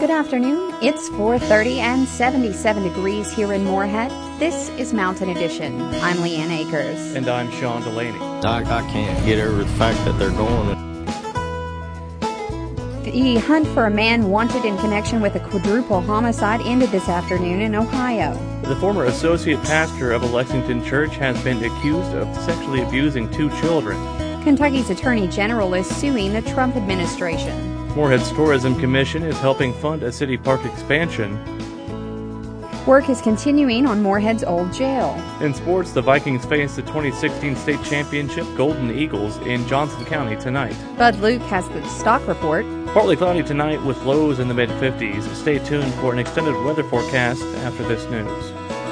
Good afternoon. It's 4:30 and 77 degrees here in Moorhead. This is Mountain Edition. I'm Leanne Akers. And I'm Sean Delaney. I can't get over the fact that they're going. The hunt for a man wanted in connection with a quadruple homicide ended this afternoon in Ohio. The former associate pastor of a Lexington church has been accused of sexually abusing 2 children. Kentucky's Attorney General is suing the Trump administration. Moorhead's Tourism Commission is helping fund a city park expansion. Work is continuing on Moorhead's old jail. In sports, the Vikings face the 2016 state championship Golden Eagles in Johnson County tonight. Bud Luke has the stock report. Partly cloudy tonight with lows in the mid-50s. Stay tuned for an extended weather forecast after this news.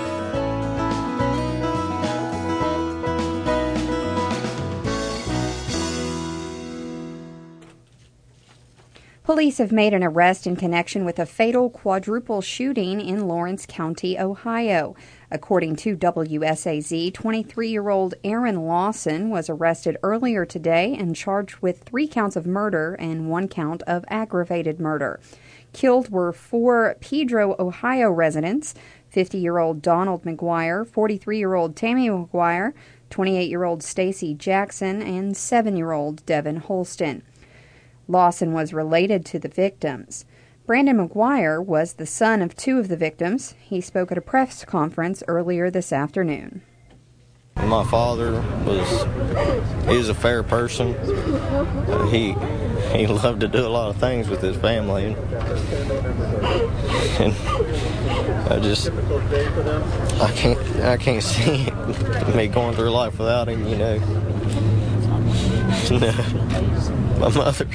Police have made an arrest in connection with a fatal quadruple shooting in Lawrence County, Ohio. According to WSAZ, 23-year-old Aaron Lawson was arrested earlier today and charged with 3 counts of murder and 1 count of aggravated murder. Killed were 4 Pedro, Ohio residents, 50-year-old Donald McGuire, 43-year-old Tammy McGuire, 28-year-old Stacy Jackson, and 7-year-old Devin Holston. Lawson was related to the victims. Brandon McGuire was the son of 2 of the victims. He spoke at a press conference earlier this afternoon. My father was a fair person. He loved to do a lot of things with his family. And I can't see me going through life without him, you know. My mother,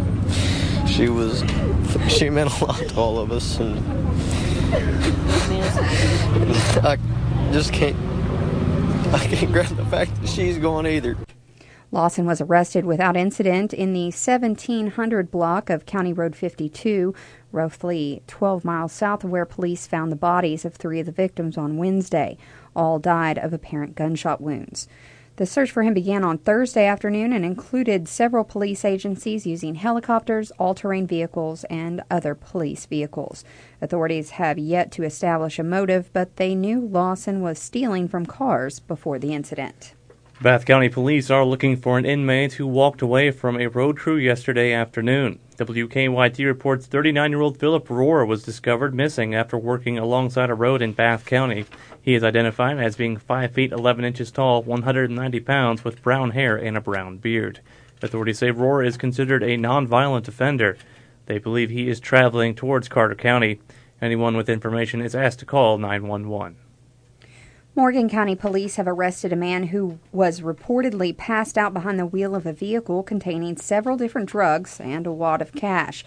she meant a lot to all of us, and I can't grab the fact that she's gone either. Lawson was arrested without incident in the 1700 block of County Road 52, roughly 12 miles south of where police found the bodies of 3 of the victims on Wednesday. All died of apparent gunshot wounds. The search for him began on Thursday afternoon and included several police agencies using helicopters, all-terrain vehicles, and other police vehicles. Authorities have yet to establish a motive, but they knew Lawson was stealing from cars before the incident. Bath County Police are looking for an inmate who walked away from a road crew yesterday afternoon. WKYT reports 39-year-old Philip Rohr was discovered missing after working alongside a road in Bath County. He is identified as being 5 feet 11 inches tall, 190 pounds, with brown hair and a brown beard. Authorities say Rohr is considered a nonviolent offender. They believe he is traveling towards Carter County. Anyone with information is asked to call 911. Morgan County Police have arrested a man who was reportedly passed out behind the wheel of a vehicle containing several different drugs and a wad of cash.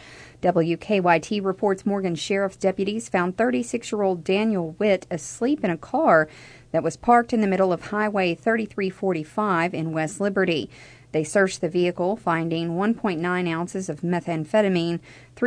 WKYT reports Morgan Sheriff's deputies found 36-year-old Daniel Witt asleep in a car that was parked in the middle of Highway 3345 in West Liberty. They searched the vehicle, finding 1.9 ounces of methamphetamine,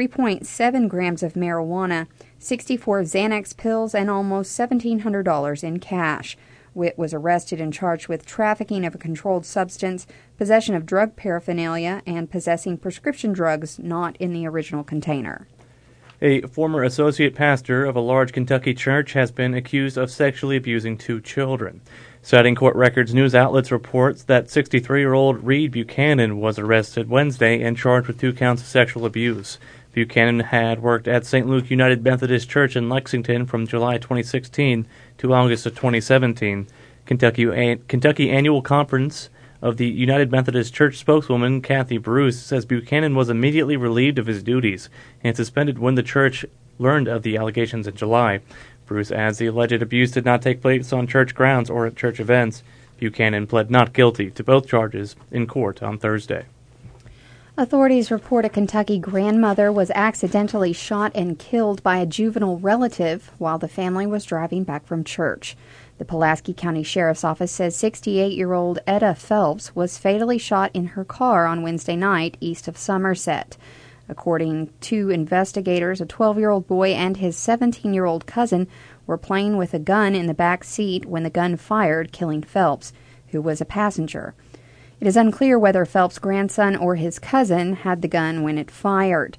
3.7 grams of marijuana, 64 Xanax pills, and almost $1,700 in cash. Witt was arrested and charged with trafficking of a controlled substance, possession of drug paraphernalia, and possessing prescription drugs not in the original container. A former associate pastor of a large Kentucky church has been accused of sexually abusing 2 children. Citing court records, news outlets reports that 63-year-old Reed Buchanan was arrested Wednesday and charged with 2 counts of sexual abuse. Buchanan had worked at St. Luke United Methodist Church in Lexington from July 2016 to August of 2017. Kentucky Annual Conference of the United Methodist Church spokeswoman Kathy Bruce says Buchanan was immediately relieved of his duties and suspended when the church learned of the allegations in July. Bruce adds the alleged abuse did not take place on church grounds or at church events. Buchanan pled not guilty to both charges in court on Thursday. Authorities report a Kentucky grandmother was accidentally shot and killed by a juvenile relative while the family was driving back from church. The Pulaski County Sheriff's Office says 68-year-old Etta Phelps was fatally shot in her car on Wednesday night east of Somerset. According to investigators, a 12-year-old boy and his 17-year-old cousin were playing with a gun in the back seat when the gun fired, killing Phelps, who was a passenger. It is unclear whether Phelps' grandson or his cousin had the gun when it fired.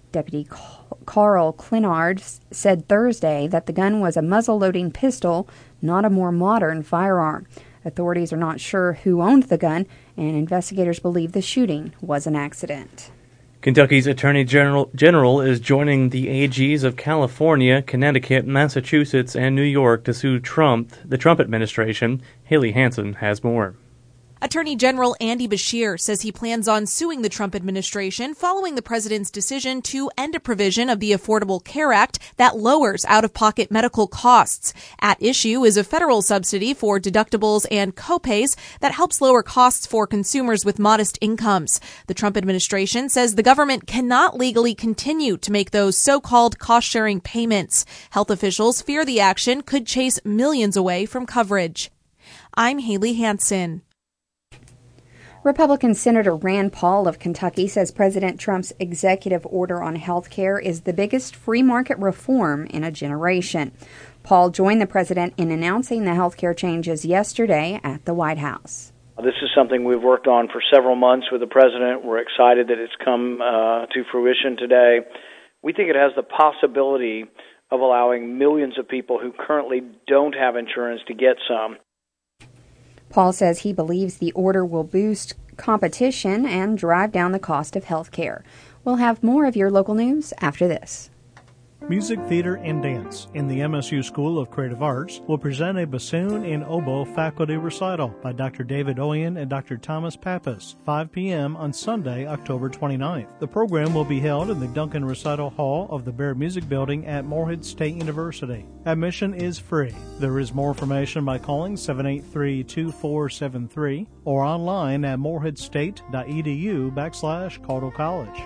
Deputy Carl Clinard said Thursday that the gun was a muzzle-loading pistol, not a more modern firearm. Authorities are not sure who owned the gun, and investigators believe the shooting was an accident. Kentucky's Attorney General is joining the AGs of California, Connecticut, Massachusetts, and New York to sue the Trump administration. Haley Hansen has more. Attorney General Andy Beshear says he plans on suing the Trump administration following the president's decision to end a provision of the Affordable Care Act that lowers out-of-pocket medical costs. At issue is a federal subsidy for deductibles and copays that helps lower costs for consumers with modest incomes. The Trump administration says the government cannot legally continue to make those so-called cost-sharing payments. Health officials fear the action could chase millions away from coverage. I'm Haley Hansen. Republican Senator Rand Paul of Kentucky says President Trump's executive order on health care is the biggest free market reform in a generation. Paul joined the president in announcing the health care changes yesterday at the White House. This is something we've worked on for several months with the president. We're excited that it's come to fruition today. We think it has the possibility of allowing millions of people who currently don't have insurance to get some. Paul says he believes the order will boost competition and drive down the cost of health care. We'll have more of your local news after this. Music, Theater, and Dance in the MSU School of Creative Arts will present a bassoon and oboe faculty recital by Dr. David Oyen and Dr. Thomas Pappas, 5 p.m. on Sunday, October 29th. The program will be held in the Duncan Recital Hall of the Baird Music Building at Morehead State University. Admission is free. There is more information by calling 783-2473 or online at moreheadstate.edu/Caldwell College.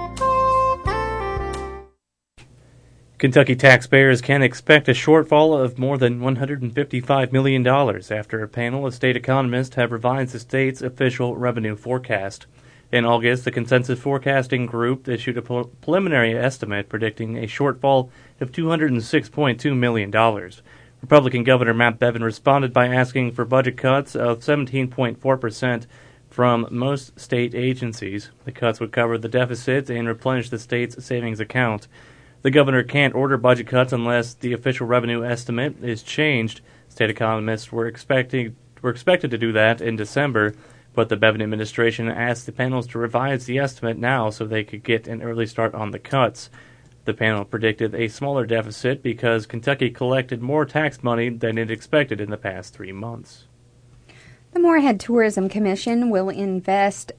Kentucky taxpayers can expect a shortfall of more than $155 million after a panel of state economists have revised the state's official revenue forecast. In August, the Consensus Forecasting Group issued a preliminary estimate predicting a shortfall of $206.2 million. Republican Governor Matt Bevin responded by asking for budget cuts of 17.4% from most state agencies. The cuts would cover the deficit and replenish the state's savings account. The governor can't order budget cuts unless the official revenue estimate is changed. State economists were expected to do that in December, but the Bevin administration asked the panels to revise the estimate now so they could get an early start on the cuts. The panel predicted a smaller deficit because Kentucky collected more tax money than it expected in the past 3 months. The Morehead Tourism Commission will invest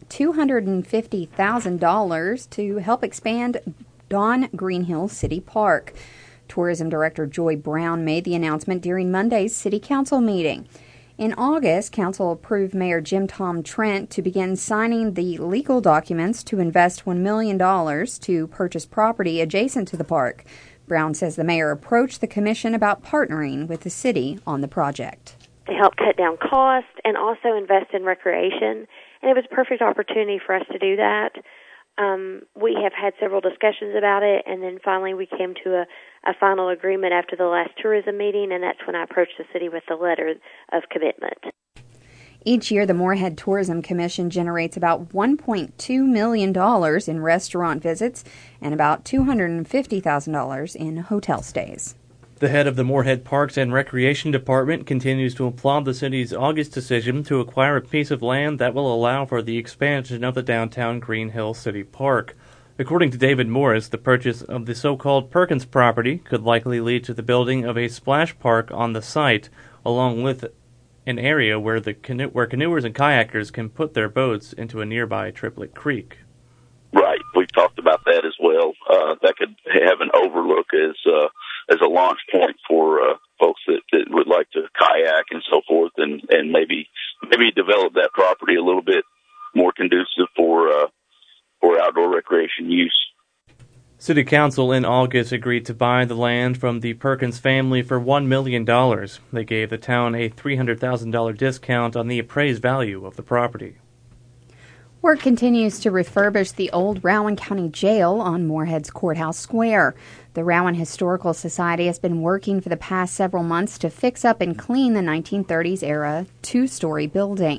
$250,000 to help expand Don Greenhill City Park. Tourism Director Joy Brown made the announcement during Monday's City Council meeting. In August, Council approved Mayor Jim Tom Trent to begin signing the legal documents to invest $1 million to purchase property adjacent to the park. Brown says the mayor approached the commission about partnering with the city on the project. To help cut down costs and also invest in recreation, and it was a perfect opportunity for us to do that. We have had several discussions about it, and then finally we came to a final agreement after the last tourism meeting, and that's when I approached the city with the letter of commitment. Each year, the Morehead Tourism Commission generates about $1.2 million in restaurant visits and about $250,000 in hotel stays. The head of the Morehead Parks and Recreation Department continues to applaud the city's August decision to acquire a piece of land that will allow for the expansion of the downtown Greenhill City Park. According to David Morris, the purchase of the so-called Perkins property could likely lead to the building of a splash park on the site, along with an area where canoers and kayakers can put their boats into a nearby Triplet Creek. Right, we've talked about that as well. That could have an overlook as a launch point for folks that would like to kayak and so forth, and maybe develop that property a little bit more conducive for outdoor recreation use. City Council in August agreed to buy the land from the Perkins family for $1 million. They gave the town a $300,000 discount on the appraised value of the property. Work continues to refurbish the old Rowan County Jail on Morehead's Courthouse Square. The Rowan Historical Society has been working for the past several months to fix up and clean the 1930s-era two-story building.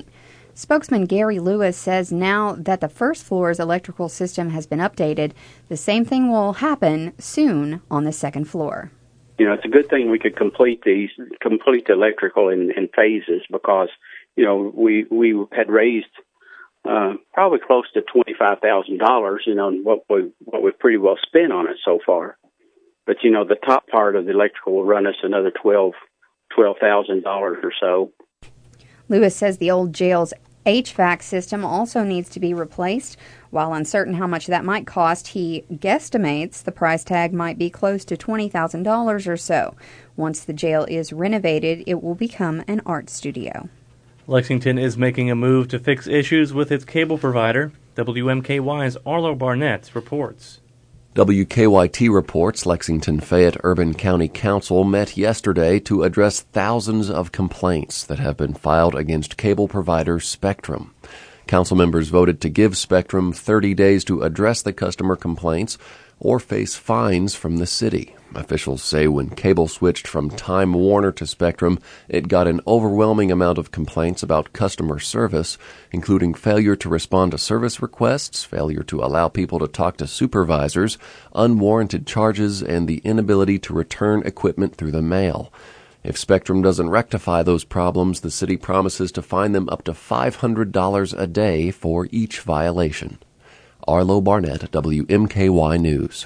Spokesman Gary Lewis says now that the first floor's electrical system has been updated, the same thing will happen soon on the second floor. You know, it's a good thing we could complete the electrical in phases because, you know, we had raised probably close to $25,000, you know, and what we've pretty well spent on it so far. But, you know, the top part of the electrical will run us another $12,000 or so. Lewis says the old jail's HVAC system also needs to be replaced. While uncertain how much that might cost, he guesstimates the price tag might be close to $20,000 or so. Once the jail is renovated, it will become an art studio. Lexington is making a move to fix issues with its cable provider. WMKY's Arlo Barnett reports. WKYT reports Lexington-Fayette Urban County Council met yesterday to address thousands of complaints that have been filed against cable provider Spectrum. Council members voted to give Spectrum 30 days to address the customer complaints or face fines from the city. Officials say when cable switched from Time Warner to Spectrum, it got an overwhelming amount of complaints about customer service, including failure to respond to service requests, failure to allow people to talk to supervisors, unwarranted charges, and the inability to return equipment through the mail. If Spectrum doesn't rectify those problems, the city promises to fine them up to $500 a day for each violation. Arlo Barnett, WMKY News.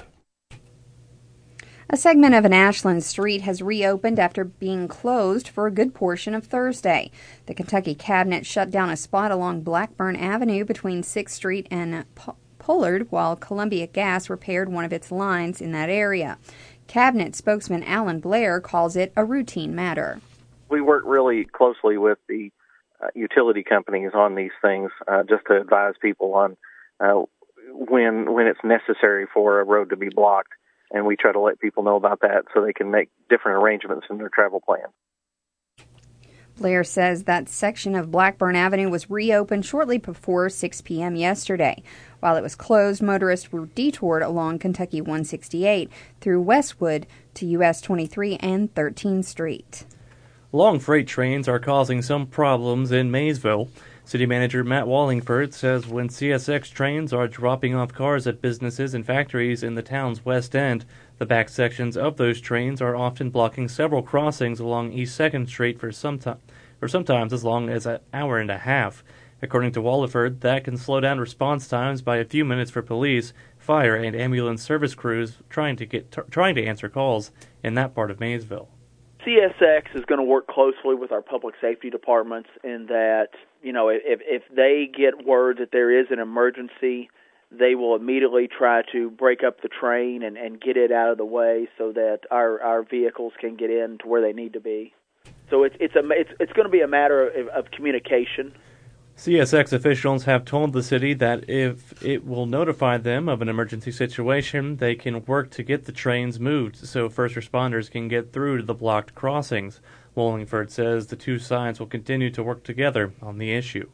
A segment of an Ashland street has reopened after being closed for a good portion of Thursday. The Kentucky Cabinet shut down a spot along Blackburn Avenue between 6th Street and Pollard, while Columbia Gas repaired one of its lines in that area. Cabinet spokesman Alan Blair calls it a routine matter. We work really closely with the utility companies on these things just to advise people on when it's necessary for a road to be blocked. And we try to let people know about that so they can make different arrangements in their travel plan. Blair says that section of Blackburn Avenue was reopened shortly before 6 p.m. yesterday. While it was closed, motorists were detoured along Kentucky 168 through Westwood to US 23 and 13th Street. Long freight trains are causing some problems in Maysville. City Manager Matt Wallingford says when CSX trains are dropping off cars at businesses and factories in the town's west end, the back sections of those trains are often blocking several crossings along East 2nd Street for sometimes as long as an hour and a half. According to Wallingford, that can slow down response times by a few minutes for police, fire, and ambulance service crews trying to answer calls in that part of Maysville. CSX is going to work closely with our public safety departments in that, you know, if they get word that there is an emergency, they will immediately try to break up the train and get it out of the way so that our vehicles can get in to where they need to be. So it's going to be a matter of communication. CSX officials have told the city that if it will notify them of an emergency situation, they can work to get the trains moved so first responders can get through to the blocked crossings. Wallingford says the two sides will continue to work together on the issue.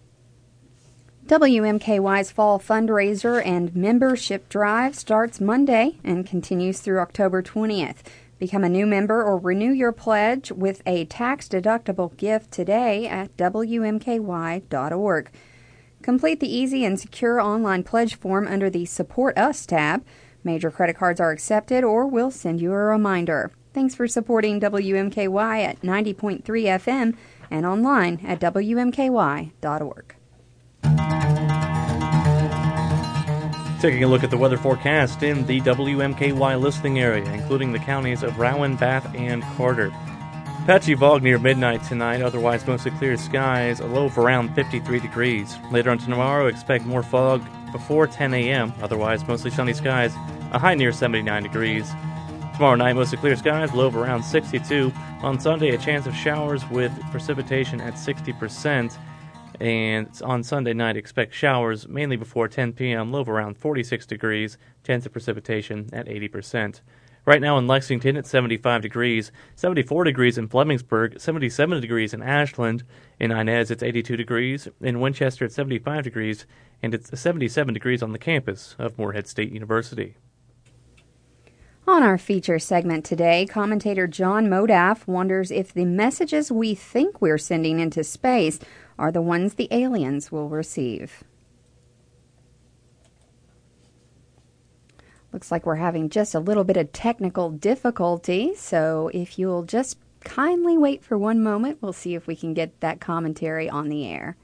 WMKY's fall fundraiser and membership drive starts Monday and continues through October 20th. Become a new member or renew your pledge with a tax-deductible gift today at WMKY.org. Complete the easy and secure online pledge form under the Support Us tab. Major credit cards are accepted or we'll send you a reminder. Thanks for supporting WMKY at 90.3 FM and online at WMKY.org. Taking a look at the weather forecast in the WMKY listening area, including the counties of Rowan, Bath, and Carter. Patchy fog near midnight tonight, otherwise mostly clear skies, a low of around 53 degrees. Later on tomorrow, expect more fog before 10 a.m., otherwise mostly sunny skies, a high near 79 degrees. Tomorrow night, mostly clear skies, low of around 62. On Sunday, a chance of showers with precipitation at 60%. And on Sunday night, expect showers mainly before 10 p.m., low of around 46 degrees, chance of precipitation at 80%. Right now in Lexington, it's 75 degrees, 74 degrees in Flemingsburg, 77 degrees in Ashland. In Inez, it's 82 degrees. In Winchester, it's 75 degrees, and it's 77 degrees on the campus of Morehead State University. On our feature segment today, commentator John Modaff wonders if the messages we think we're sending into space are the ones the aliens will receive. Looks like we're having just a little bit of technical difficulty, so if you'll just kindly wait for one moment, we'll see if we can get that commentary on the air.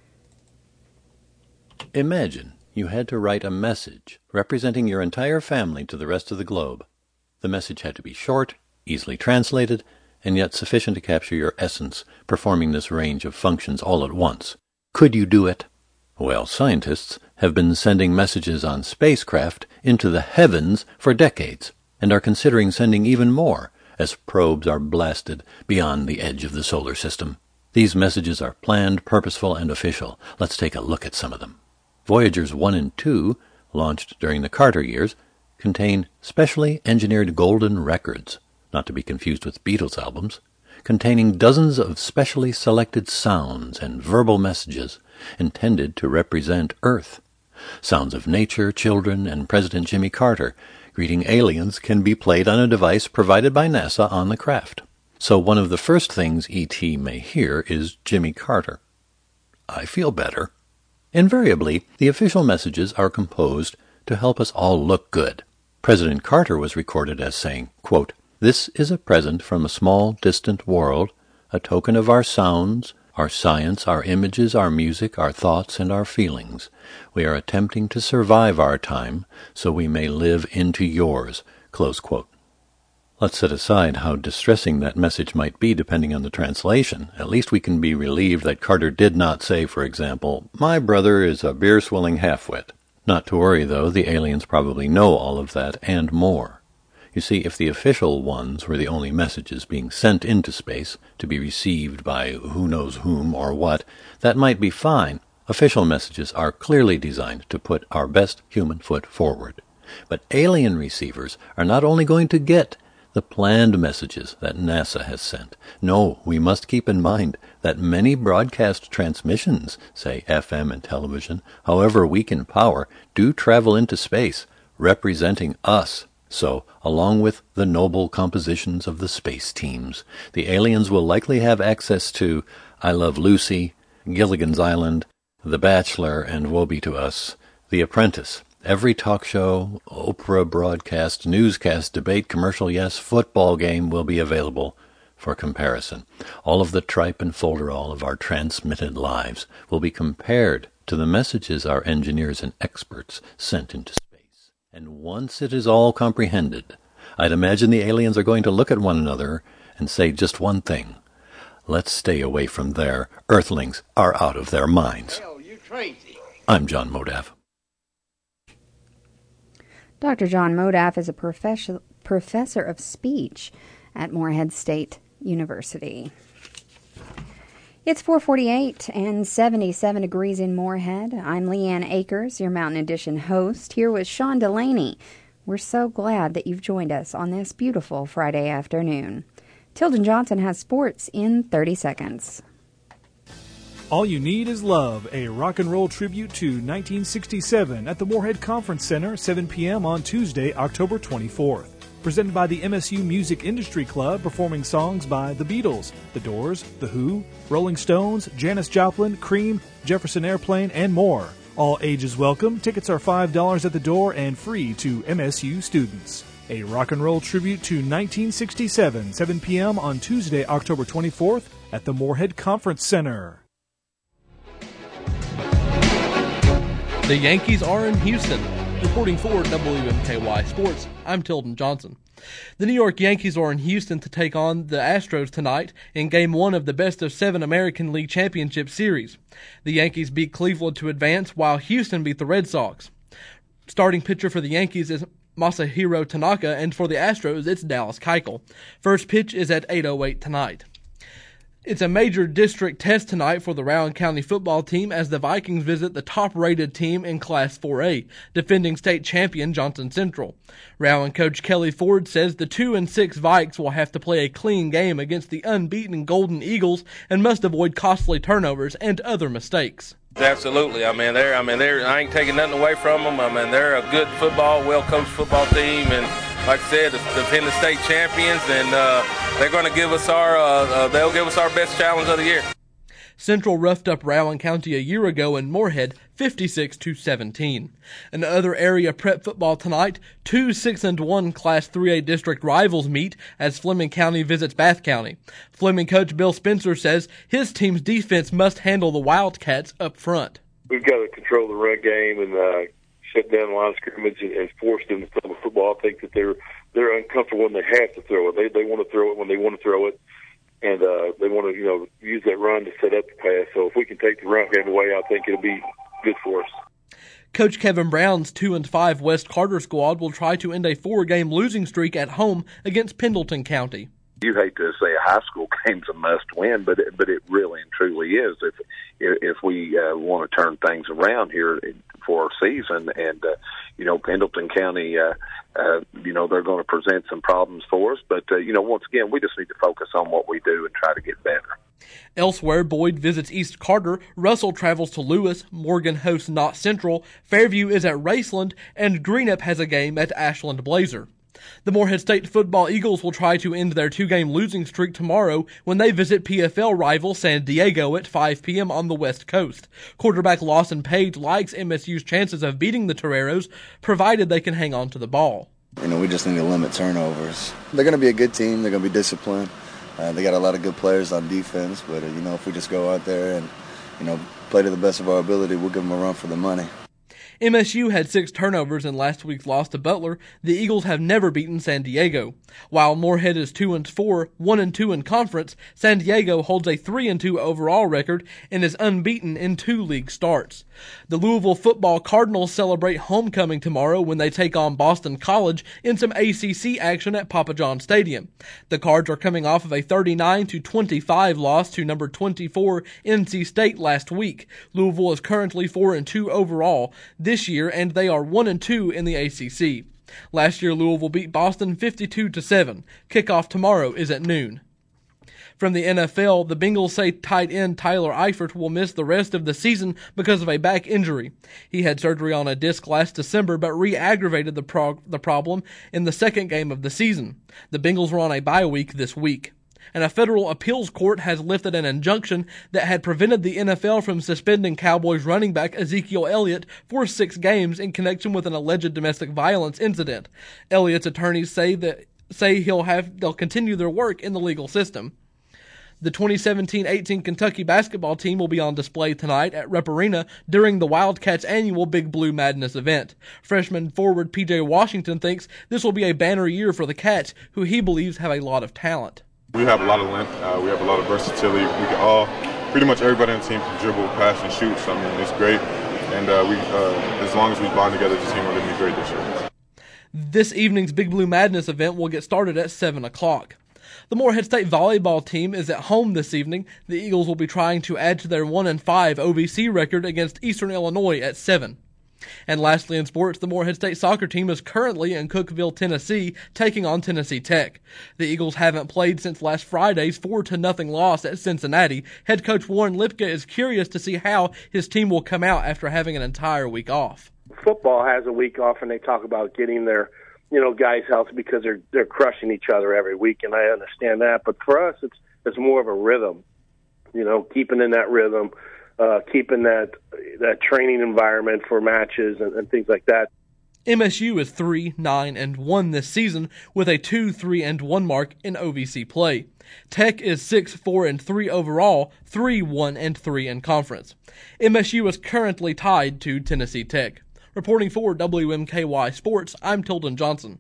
Imagine you had to write a message representing your entire family to the rest of the globe. The message had to be short, easily translated, and yet sufficient to capture your essence, performing this range of functions all at once. Could you do it? Well, scientists have been sending messages on spacecraft into the heavens for decades, and are considering sending even more as probes are blasted beyond the edge of the solar system. These messages are planned, purposeful, and official. Let's take a look at some of them. Voyagers 1 and 2, launched during the Carter years, contain specially engineered golden records, not to be confused with Beatles albums, containing dozens of specially selected sounds and verbal messages intended to represent Earth. Sounds of nature, children, and President Jimmy Carter greeting aliens can be played on a device provided by NASA on the craft. So one of the first things E.T. may hear is Jimmy Carter. I feel better. Invariably, the official messages are composed to help us all look good. President Carter was recorded as saying, quote, "This is a present from a small, distant world, a token of our sounds, our science, our images, our music, our thoughts, and our feelings. We are attempting to survive our time so we may live into yours." Close quote. Let's set aside how distressing that message might be depending on the translation. At least we can be relieved that Carter did not say, for example, "My brother is a beer-swilling half-wit." Not to worry, though, the aliens probably know all of that and more. You see, if the official ones were the only messages being sent into space to be received by who knows whom or what, that might be fine. Official messages are clearly designed to put our best human foot forward. But alien receivers are not only going to get the planned messages that NASA has sent. No, we must keep in mind that many broadcast transmissions, say FM and television, however weak in power, do travel into space, representing us. So, along with the noble compositions of the space teams, the aliens will likely have access to I Love Lucy, Gilligan's Island, The Bachelor, and woe be to us, The Apprentice. Every talk show, Oprah broadcast, newscast, debate, commercial, yes, football game will be available for comparison. All of the tripe and folderol of our transmitted lives will be compared to the messages our engineers and experts sent into space. And once it is all comprehended, I'd imagine the aliens are going to look at one another and say just one thing: let's stay away from there. Earthlings are out of their minds. Hell, you crazy. I'm John Modaff. Dr. John Modaff is a professor of speech at Morehead State University. It's 4:48 and 77 degrees in Morehead. I'm Leanne Akers, your Mountain Edition host, here with Sean Delaney. We're so glad that you've joined us on this beautiful Friday afternoon. Tilden Johnson has sports in 30 seconds. All You Need Is Love, a rock and roll tribute to 1967 at the Morehead Conference Center, 7 p.m. on Tuesday, October 24th. Presented by the MSU Music Industry Club, performing songs by The Beatles, The Doors, The Who, Rolling Stones, Janis Joplin, Cream, Jefferson Airplane, and more. All ages welcome. Tickets are $5 at the door and free to MSU students. A rock and roll tribute to 1967, 7 p.m. on Tuesday, October 24th at the Morehead Conference Center. The Yankees are in Houston. Reporting for WMKY Sports, I'm Tilden Johnson. The New York Yankees are in Houston to take on the Astros tonight in Game 1 of the best-of-7 American League Championship Series. The Yankees beat Cleveland to advance, while Houston beat the Red Sox. Starting pitcher for the Yankees is Masahiro Tanaka, and for the Astros, it's Dallas Keuchel. First pitch is at 8:08 tonight. It's a major district test tonight for the Rowan County football team as the Vikings visit the top-rated team in Class 4A, defending state champion Johnson Central. Rowan coach Kelly Ford says the 2-6 Vikes will have to play a clean game against the unbeaten Golden Eagles and must avoid costly turnovers and other mistakes. Absolutely. I ain't taking nothing away from them. They're a good football, well-coached football team, and like I said, defending state champions, and they're going to give us they'll give us our best challenge of the year. Central roughed up Rowan County a year ago in Moorhead, 56-17. In other area prep football tonight, two 6-1 Class 3A district rivals meet as Fleming County visits Bath County. Fleming coach Bill Spencer says his team's defense must handle the Wildcats up front. We've got to control the run game and shut down the line of scrimmage and force them to throw the football. I think that they're uncomfortable when they have to throw it. They want to throw it when they want to throw it. And they want to, use that run to set up the pass. So if we can take the run game away, I think it'll be good for us. Coach Kevin Brown's 2-5 West Carter squad will try to end a 4-game losing streak at home against Pendleton County. You hate to say a high school game's a must-win, but it really and truly is. If we want to turn things around here for our season, and Pendleton County, they're going to present some problems for us. But once again, we just need to focus on what we do and try to get better. Elsewhere, Boyd visits East Carter, Russell travels to Lewis, Morgan hosts Knott Central, Fairview is at Raceland, and Greenup has a game at Ashland Blazer. The Moorhead State football Eagles will try to end their 2-game losing streak tomorrow when they visit PFL rival San Diego at 5 p.m. on the West Coast. Quarterback Lawson Page likes MSU's chances of beating the Toreros, provided they can hang on to the ball. We just need to limit turnovers. They're going to be a good team. They're going to be disciplined. They got a lot of good players on defense, but if we just go out there and play to the best of our ability, we'll give them a run for the money. MSU had 6 turnovers in last week's loss to Butler. The Eagles have never beaten San Diego. While Moorhead is 2-4, 1-2 in conference, San Diego holds a 3-2 overall record and is unbeaten in 2 league starts. The Louisville football Cardinals celebrate homecoming tomorrow when they take on Boston College in some ACC action at Papa John Stadium. The Cards are coming off of a 39-25 loss to number 24 NC State last week. Louisville is currently 4-2 overall this year, and they are 1-2 in the ACC. Last year, Louisville beat Boston 52-7. Kickoff tomorrow is at noon. From the NFL, the Bengals say tight end Tyler Eifert will miss the rest of the season because of a back injury. He had surgery on a disc last December, but re-aggravated the problem in the second game of the season. The Bengals were on a bye week this week. And a federal appeals court has lifted an injunction that had prevented the NFL from suspending Cowboys running back Ezekiel Elliott for 6 games in connection with an alleged domestic violence incident. Elliott's attorneys say they'll continue their work in the legal system. The 2017-18 Kentucky basketball team will be on display tonight at Rupp Arena during the Wildcats' annual Big Blue Madness event. Freshman forward P.J. Washington thinks this will be a banner year for the Cats, who he believes have a lot of talent. We have a lot of length. We have a lot of versatility. We can pretty much everybody on the team can dribble, pass, and shoot. So, it's great. And as long as we bond together as a team, we're going to be great this year. This evening's Big Blue Madness event will get started at 7 o'clock. The Moorhead State volleyball team is at home this evening. The Eagles will be trying to add to their 1-5 OVC record against Eastern Illinois at 7. And lastly in sports, the Moorhead State soccer team is currently in Cookeville, Tennessee, taking on Tennessee Tech. The Eagles haven't played since last Friday's 4-0 loss at Cincinnati. Head coach Warren Lipka is curious to see how his team will come out after having an entire week off. Football has a week off, and they talk about getting their guys healthy because they're crushing each other every week, and I understand that. But for us, it's more of a rhythm, keeping in that rhythm. Keeping that training environment for matches and things like that. MSU is 3-9-1 this season with a 2-3-1 mark in OVC play. Tech is 6-4-3 overall, 3-1-3 in conference. MSU is currently tied to Tennessee Tech. Reporting for WMKY Sports, I'm Tilden Johnson.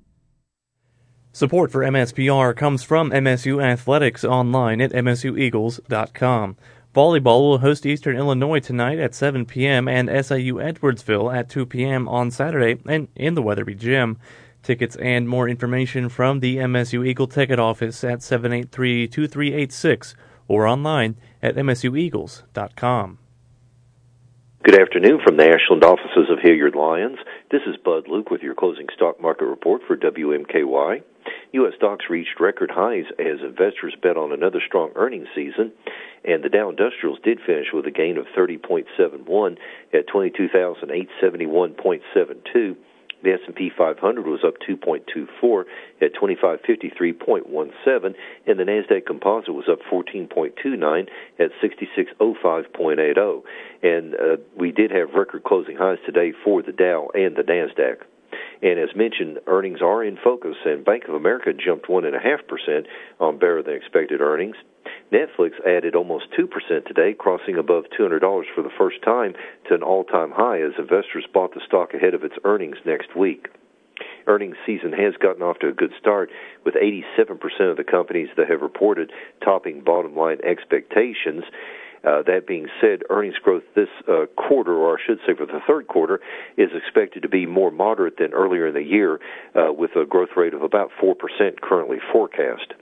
Support for MSPR comes from MSU Athletics online at msueagles.com. Volleyball will host Eastern Illinois tonight at 7 p.m. and SIU Edwardsville at 2 p.m. on Saturday and in the Weatherby Gym. Tickets and more information from the MSU Eagle Ticket Office at 783-2386 or online at msueagles.com. Good afternoon from the Ashland offices of Hilliard Lyons. This is Bud Luke with your closing stock market report for WMKY. U.S. stocks reached record highs as investors bet on another strong earnings season, and the Dow Industrials did finish with a gain of 30.71 at 22,871.72. The S&P 500 was up 2.24 at 2553.17, and the Nasdaq Composite was up 14.29 at 6605.80. And we did have record closing highs today for the Dow and the Nasdaq. And as mentioned, earnings are in focus, and Bank of America jumped 1.5% on better-than-expected earnings. Netflix added almost 2% today, crossing above $200 for the first time to an all-time high as investors bought the stock ahead of its earnings next week. Earnings season has gotten off to a good start, with 87% of the companies that have reported topping bottom-line expectations. That being said, earnings growth this quarter, or I should say for the third quarter, is expected to be more moderate than earlier in the year, with a growth rate of about 4% currently forecast.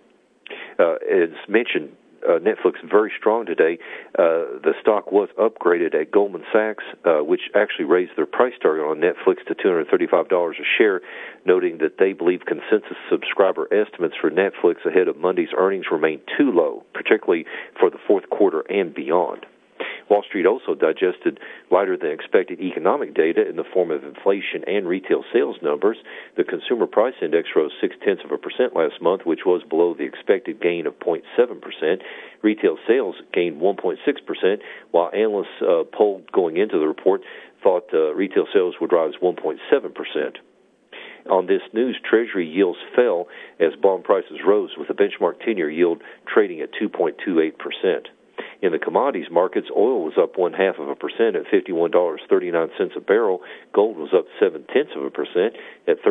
As mentioned, Netflix very strong today. The stock was upgraded at Goldman Sachs, which actually raised their price target on Netflix to $235 a share, noting that they believe consensus subscriber estimates for Netflix ahead of Monday's earnings remain too low, particularly for the fourth quarter and beyond. Wall Street also digested lighter-than-expected economic data in the form of inflation and retail sales numbers. The Consumer Price Index rose 0.6% last month, which was below the expected gain of 0.7%. Retail sales gained 1.6%, while analysts polled going into the report thought retail sales would rise 1.7%. On this news, Treasury yields fell as bond prices rose, with the benchmark 10-year yield trading at 2.28%. In the commodities markets, oil was up 0.5% at $51.39 a barrel. Gold was up 0.7% at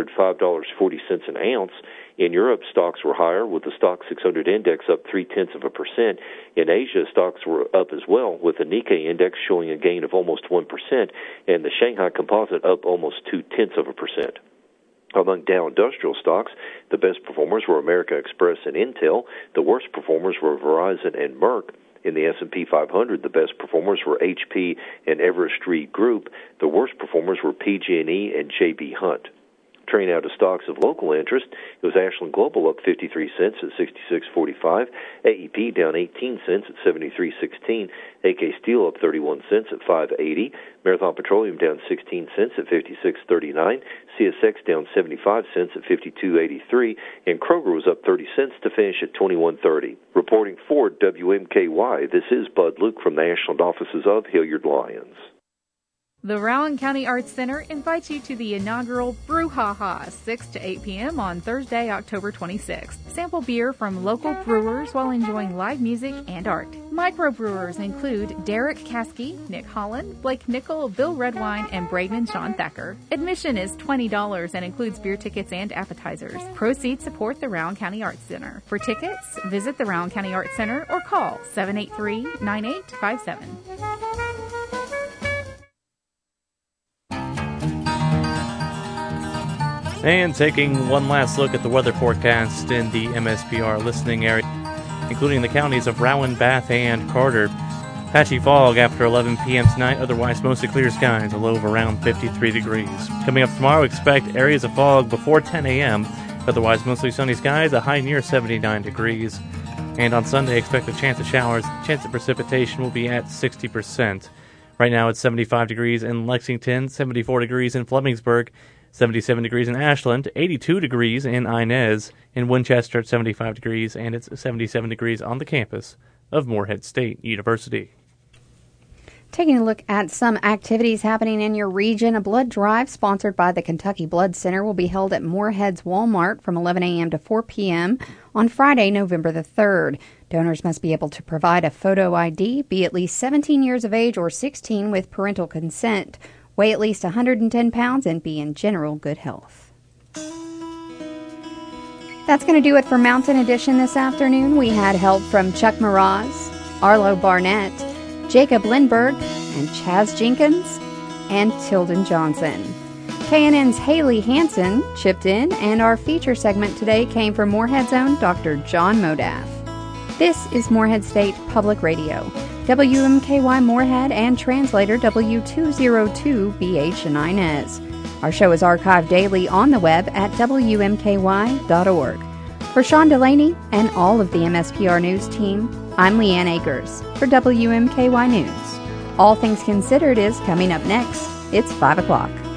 $1,305.40 an ounce. In Europe, stocks were higher, with the Stoxx 600 index up 0.3%. In Asia, stocks were up as well, with the Nikkei index showing a gain of almost 1%, and the Shanghai Composite up almost 0.2%. Among Dow Industrial stocks, the best performers were American Express and Intel. The worst performers were Verizon and Merck. In the S&P 500, the best performers were HP and Everest Re Group. The worst performers were PG&E and J.B. Hunt. Turning now to stocks of local interest, it was Ashland Global up 53 cents at 66.45, AEP down 18 cents at 73.16, AK Steel up 31 cents at 5.80, Marathon Petroleum down 16 cents at 56.39, CSX down 75 cents at 52.83, and Kroger was up 30 cents to finish at 21.30. Reporting for WMKY, this is Bud Luke from the Ashland offices of Hilliard Lyons. The Rowan County Arts Center invites you to the inaugural Brouhaha, 6 to 8 p.m. on Thursday, October 26th. Sample beer from local brewers while enjoying live music and art. Microbrewers include Derek Caskey, Nick Holland, Blake Nickel, Bill Redwine, and Braden Sean Thacker. Admission is $20 and includes beer tickets and appetizers. Proceeds support the Rowan County Arts Center. For tickets, visit the Rowan County Arts Center or call 783-9857. And taking one last look at the weather forecast in the MSPR listening area, including the counties of Rowan, Bath, and Carter. Patchy fog after 11 p.m. tonight, otherwise mostly clear skies, a low of around 53 degrees. Coming up tomorrow, expect areas of fog before 10 a.m., otherwise mostly sunny skies, a high near 79 degrees. And on Sunday, expect a chance of showers. Chance of precipitation will be at 60%. Right now it's 75 degrees in Lexington, 74 degrees in Flemingsburg, 77 degrees in Ashland, 82 degrees in Inez, in Winchester at 75 degrees, and it's 77 degrees on the campus of Morehead State University. Taking a look at some activities happening in your region, a blood drive sponsored by the Kentucky Blood Center will be held at Morehead's Walmart from 11 a.m. to 4 p.m. on Friday, November the 3rd. Donors must be able to provide a photo ID, be at least 17 years of age or 16 with parental consent, weigh at least 110 pounds, and be in general good health. That's going to do it for Mountain Edition this afternoon. We had help from Chuck Mraz, Arlo Barnett, Jacob Lindberg, and Chaz Jenkins, and Tilden Johnson. KNN's Haley Hansen chipped in, and our feature segment today came from Morehead's own Dr. John Modaff. This is Morehead State Public Radio, WMKY Morehead, and translator W202BH in Inez. Our show is archived daily on the web at WMKY.org. For Sean Delaney and all of the MSPR News team, I'm Leanne Akers for WMKY News. All Things Considered is coming up next. It's 5 o'clock.